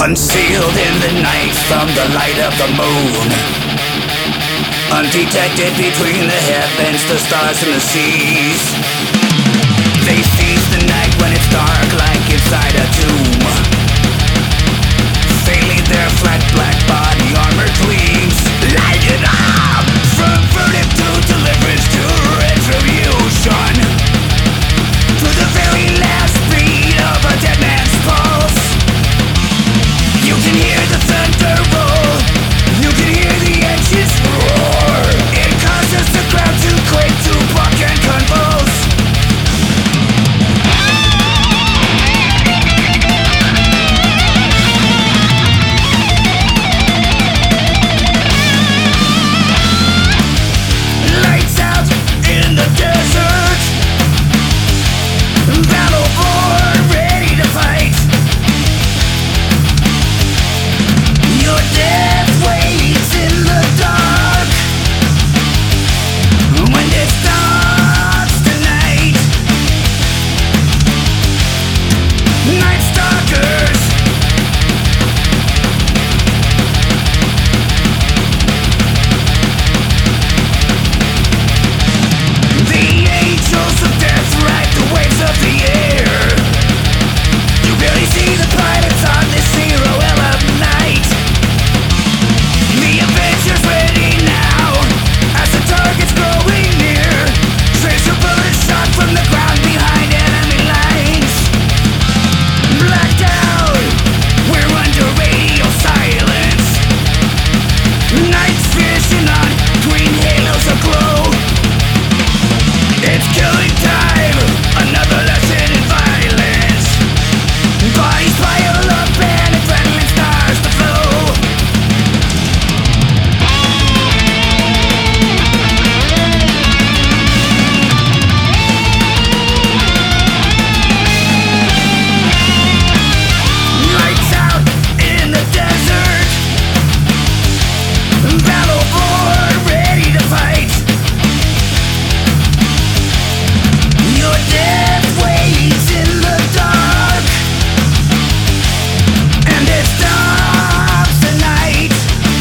Concealed in the night from the light of the moon, undetected between the heavens, the stars and the seas. They seize the night when it's dark like inside a tomb. They leave their flat black body armor gleams. Light it up! From verdict to deliverance to retribution, to the very last beat of a dead man's pulse. You can hear the thunder roll, you can hear the engines roar. It causes the ground to quake, to buck and convulse. Lights out in the desert, battle born, ready to fight. Your death waits in the dark when it starts tonight. Night Stalkers. The angels of death ride the waves of the air. You barely see the pilots on this zero of night. The Avengers ready now, as the target's growing near. Tracer bullets shot from the ground behind enemy lines. Blacked out, we're under radio silence. Night's vision on green halos aglow. It's killing time, another lesson in violence. Bodies pile up and adrenaline starts to flow. Lights out in the desert, battle born, ready to fight. Your death waits in the dark, and it stops tonight.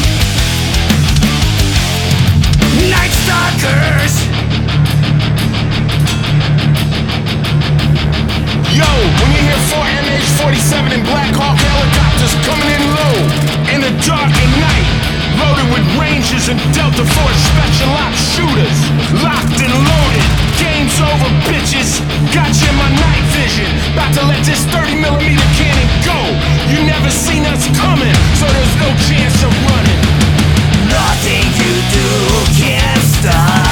Night Stalkers. Yo, when you hear 4 MH-47 and Black Hawk helicopters coming in low in the dark at night, loaded with Rangers and Delta Force Special Ops shooters, locked and loaded, game's over, bitches. Got you in my night vision, about to let this 30mm cannon go. You never seen us coming, so there's no chance of running. Nothing you do can stop.